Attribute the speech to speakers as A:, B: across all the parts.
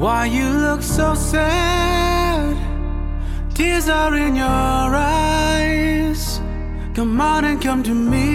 A: Why you look so sad? Tears are in your eyes. Come on and come to me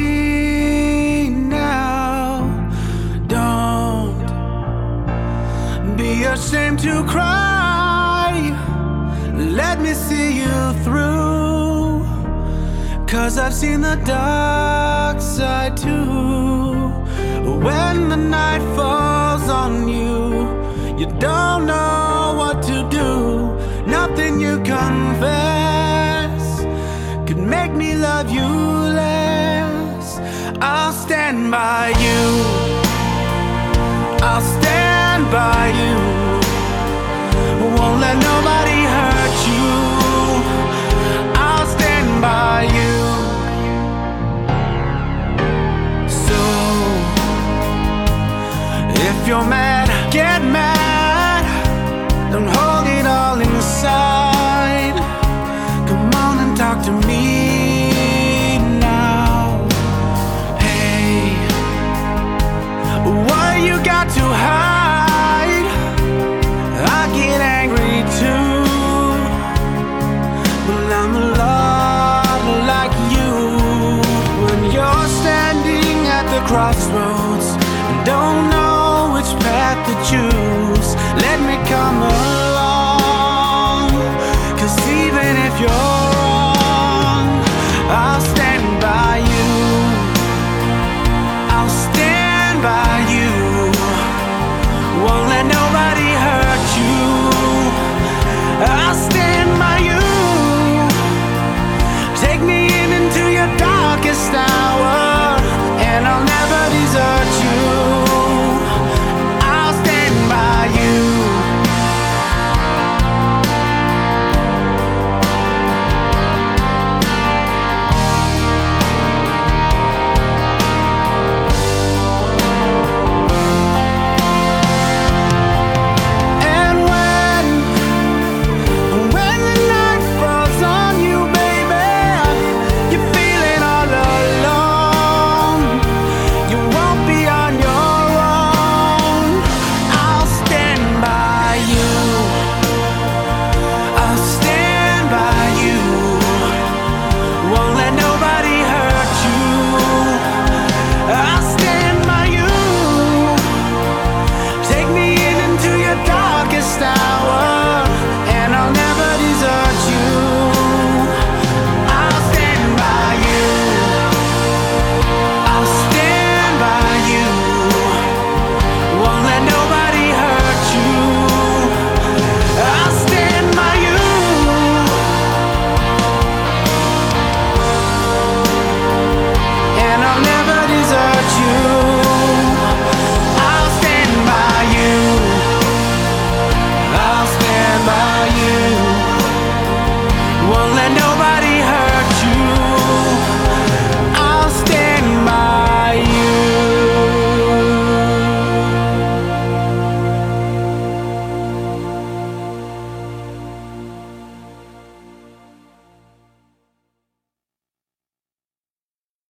A: now. Don't be ashamed to cry. Let me see you through, 'cause I've seen the dark side too. When the night falls on you, you don't know what to do. Nothing you confess could make me love you less. I'll stand by you. I'll stand by you. Won't let nobody hurt you. I'll stand by you. So if you're mad, get mad. Don't hold it all inside. Come on and talk to me now. Hey, what you got to hide? I get angry too. Well, I'm a lot like you. When you're standing at the crossroads and don't know which path to choose, let me come along. 'Cause even if you're